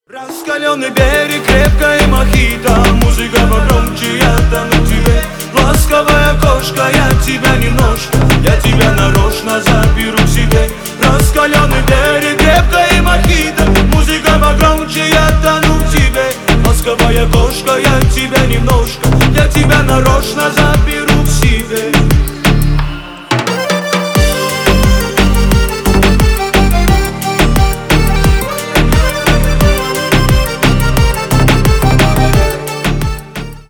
Раскаленный берег, крепкая мохито, музыка погромче, я тону в тебе. Ласковая кошка, я тебя немножко, я тебя нарочно заберу к себе. Раскаленный берег, крепкая мохито, музыка погромче, я тону в тебе. Ласковая кошка, я тебя немножко, я тебя нарочно заберу.